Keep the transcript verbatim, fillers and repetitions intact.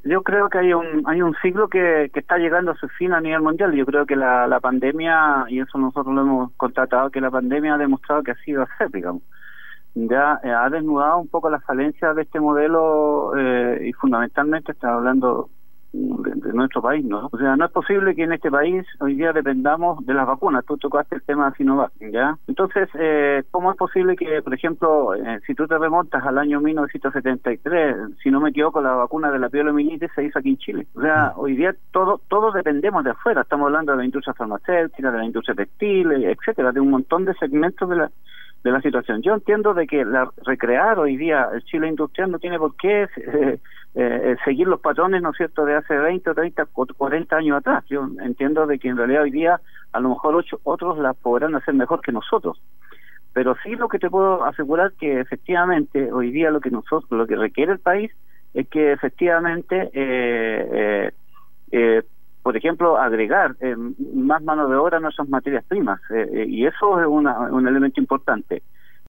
Yo creo que hay un hay un ciclo que, que está llegando a su fin a nivel mundial. Yo creo que la, la pandemia, y eso nosotros lo hemos constatado, que la pandemia ha demostrado que ha sido así, digamos. Ya eh, ha desnudado un poco las falencias de este modelo eh, y fundamentalmente está hablando de, de nuestro país, ¿no? O sea, no es posible que en este país hoy día dependamos de las vacunas. Tú tocaste el tema de Sinovac, ¿ya? Entonces, eh, ¿cómo es posible que, por ejemplo, eh, si tú te remontas al año mil novecientos setenta y tres, si no me equivoco, la vacuna de la poliomielitis se hizo aquí en Chile? O sea, hoy día todo, todos dependemos de afuera. Estamos hablando de la industria farmacéutica, de la industria textil, etcétera, de un montón de segmentos de la de la situación. Yo entiendo de que la, recrear hoy día el Chile industrial no tiene por qué eh, eh, seguir los patrones, ¿no es cierto?, de hace veinte, treinta, cuarenta años atrás. Yo entiendo de que en realidad hoy día a lo mejor ocho, otros la podrán hacer mejor que nosotros. Pero sí lo que te puedo asegurar que efectivamente hoy día lo que nosotros, lo que requiere el país es que efectivamente eh, eh, eh, por ejemplo, agregar eh, más mano de obra a nuestras materias primas, eh, eh, y eso es una, un elemento importante.